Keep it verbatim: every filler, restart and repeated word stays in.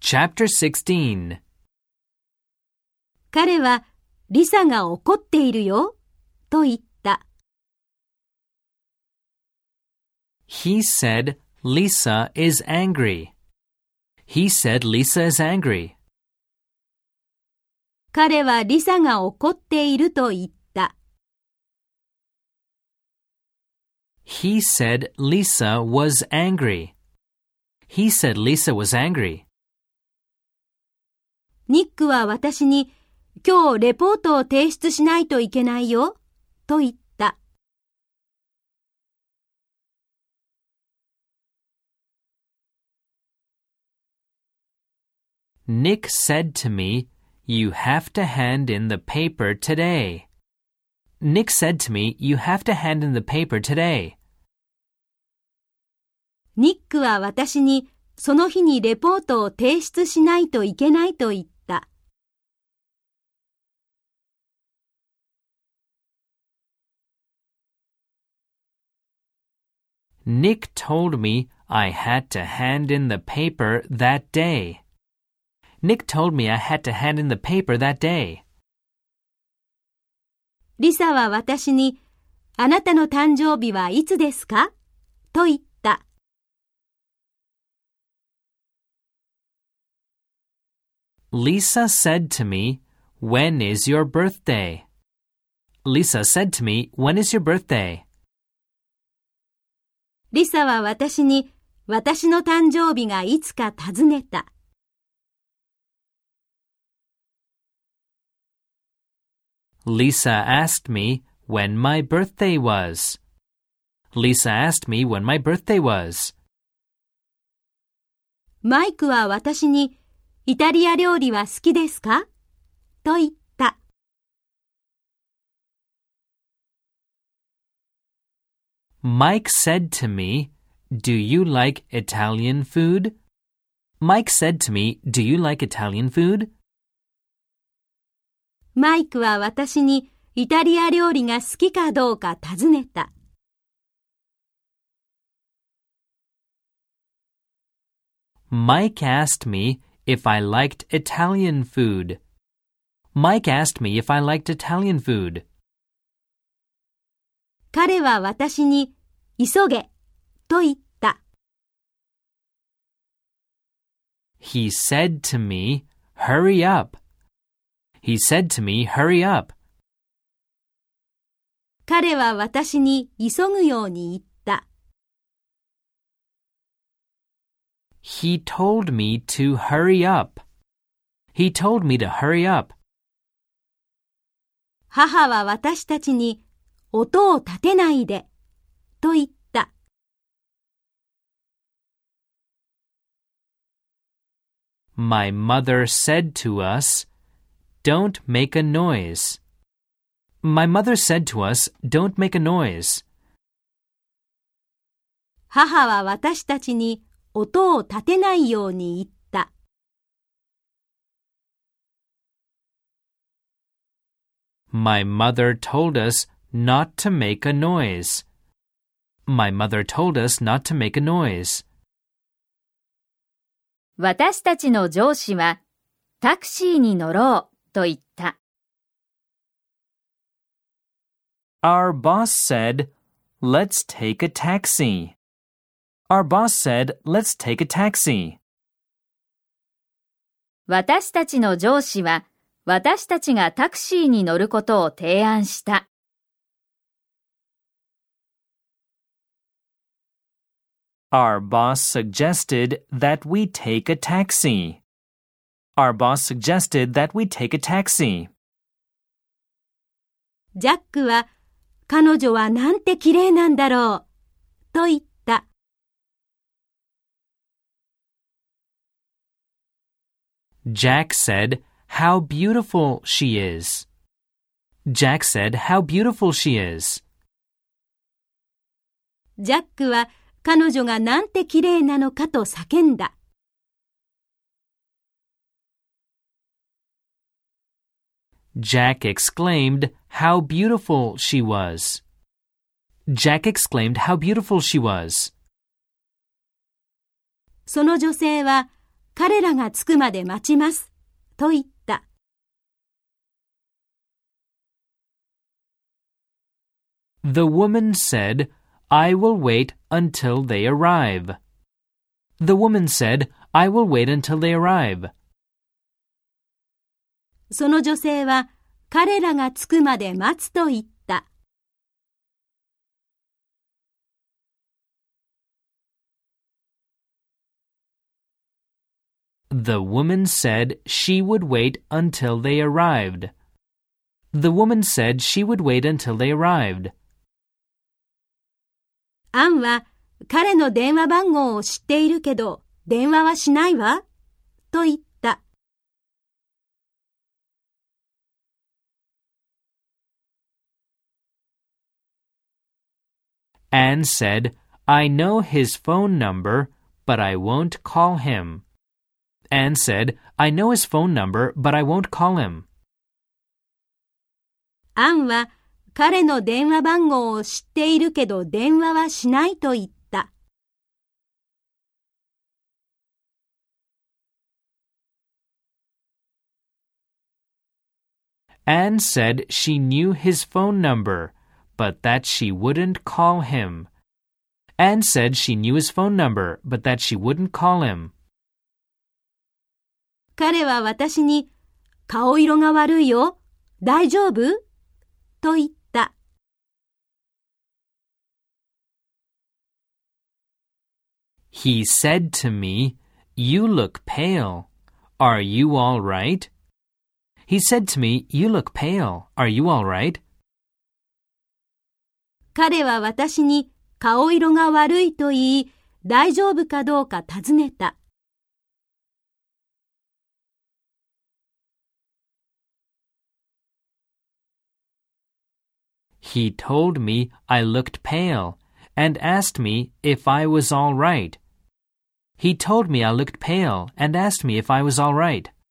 Chapter sixteen. 彼はリサが怒っているよ、と言った。 He said Lisa is angry. He said Lisa is angry. 彼はリサが怒っていると言った。 He said Lisa was angry. He said Lisa was angry. ニックは私に今日レポートを提出しないといけないよ、と言った。 Nick said to me, "You have to hand in the paper today." Nick said to me, "You have to hand in the paper today." ニックは私にその日にレポートを提出しないといけないと言った。 Nick told me I had to hand in the paper that day. Nick told me I had to hand in the paper that day. リサは私に、あなたの誕生日はいつですか？と言った。 Lisa said to me, "When is your birthday?" Lisa said to me, "When is your birthday?" リサは私に、私の誕生日がいつか尋ねた。 Lisa asked me when my birthday was. Lisa asked me when my birthday was. マイクは私に、イタリア料理は好きですか？と言った。 Mike said to me, "Do you like Italian food?" Mike said to me, "Do you like Italian food?" マイクは私にイタリア料理が好きかどうか尋ねた。 Mike asked me if I liked Italian food. Mike asked me if I liked Italian food. 彼は私に、急げ、と言った。 He said to me, "Hurry up." He said to me, "Hurry up." 彼は私に急ぐように言った。 He told me to hurry up. He told me to hurry up. 母は私たちに、音を立てないで、と言った。 My mother said to us, "Don't make a noise." My mother said to us, "Don't make a noise." 母は私たちに音を立てないように言った。 My mother told us not to make a noise. My mother told us not to make a noise. 私たちの上司は、タクシーに乗ろうと言った。 Our boss said, "Let's take a taxi." Our boss said, "Let's take a taxi." 私たちの上司は、私たちがタクシーに乗ることを提案した。 Our boss suggested that we take a taxi. Our boss suggested that we take a taxi. ジャックは、彼女はなんて綺麗なんだろう、と言った。 Jack said, "How beautiful she is." Jack said, "How beautiful she is." ジャックは、彼女がなんて綺麗なのかと叫んだ。 Jack exclaimed how beautiful she was. Jack exclaimed how beautiful she was. その女性は彼らが着くまで待ちます、と言った。 The woman said, I will wait until they arrive. The woman said, I will wait until they arrive. その女性は彼らが着くまで待つと言った。 The woman said she would wait until they arrived. The woman said she would wait until they arrived. アンは彼の電話番号を知っているけど、電話はしないわ、と言った。 Anne said, I know his phone number, but I won't call him. Anne said, I know his phone number, but I won't call him. アンは彼の電話番号を知っているけど電話はしないと言った。 Anne said she knew his phone number, but that she wouldn't call him. Anne said she knew his phone number, but that she wouldn't call him. 彼は私に、顔色が悪いよ、大丈夫？と言った。 He said to me, You look pale. Are you all right? He said to me, You look pale. Are you all right? 彼は私に顔色が悪いと言い、大丈夫かどうか尋ねた。 He told me I looked pale and asked me if I was all right. He told me I looked pale and asked me if I was all right.